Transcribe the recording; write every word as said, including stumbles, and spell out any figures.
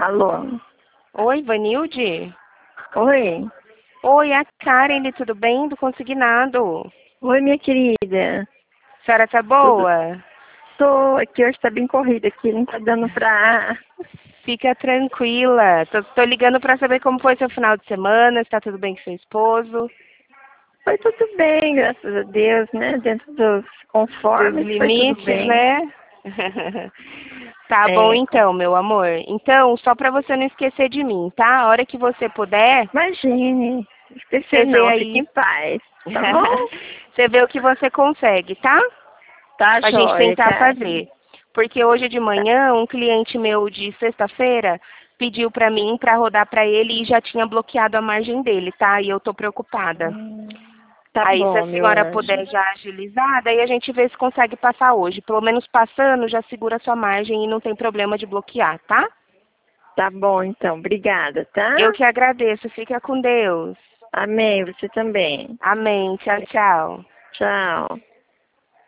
Alô? Oi, Vanilde? Oi? Oi, é a Karen, tudo bem? Do Consignado. Oi, minha querida. A senhora tá Tudo? boa? Tô aqui, hoje tá bem corrida aqui, não tá dando pra... Fica tranquila. Tô, tô ligando pra saber como foi seu final de semana, se tá tudo bem com seu esposo. Foi tudo bem, graças a Deus, né? Dentro dos Dos conformes, foi tudo limites, bem. né? Tá bom É, então, meu amor. Então, só pra você não esquecer de mim, tá? A hora que você puder, imagine. Esquecer você vê não, fique aí. em paz, tá bom? Você vê o que você consegue, tá? Tá A gente joia, tentar Karen. fazer. Porque hoje de Tá, manhã, um cliente meu de sexta-feira pediu para mim para rodar para ele e já tinha bloqueado a margem dele, tá? E eu tô preocupada. hum, tá Aí, se a bom, meu senhora anjo. puder já agilizar, daí a gente vê se consegue passar hoje. Pelo menos passando, já segura a sua margem e não tem problema de bloquear, tá? Tá bom, então. Obrigada, tá? Eu que agradeço. Fica com Deus. Amém, você também. Amém. Tchau, tchau. Tchau.